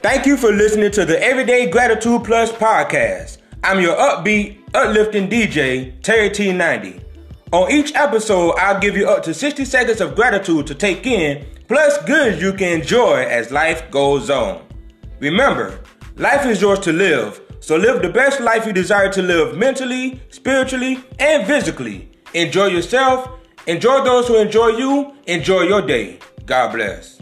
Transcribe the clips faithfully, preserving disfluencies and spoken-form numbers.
Thank you for listening to the Everyday Gratitude Plus podcast. I'm your upbeat, uplifting D J, Terry T ninety. On each episode, I'll give you up to sixty seconds of gratitude to take in, plus goods you can enjoy as life goes on. Remember, life is yours to live, so live the best life you desire to live mentally, spiritually, and physically. Enjoy yourself, enjoy those who enjoy you, enjoy your day. God bless.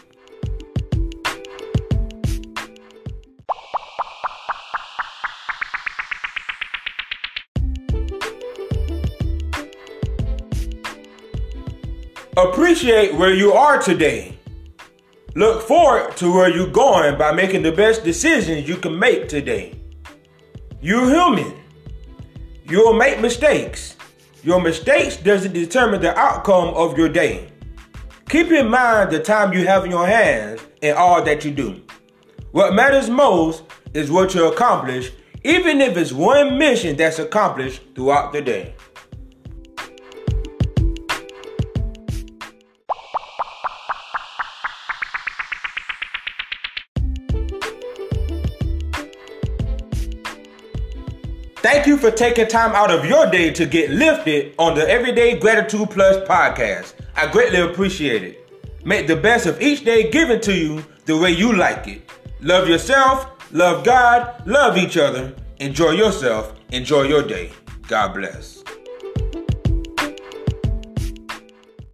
Appreciate where you are today. Look forward to where you're going by making the best decisions you can make today. You're human. You'll make mistakes. Your mistakes doesn't determine the outcome of your day. Keep in mind the time you have in your hands and all that you do. What matters most is what you accomplish, even if it's one mission that's accomplished throughout the day. Thank you for taking time out of your day to get lifted on the Everyday Gratitude Plus podcast. I greatly appreciate it. Make the best of each day given to you the way you like it. Love yourself, love God, love each other. Enjoy yourself, enjoy your day. God bless.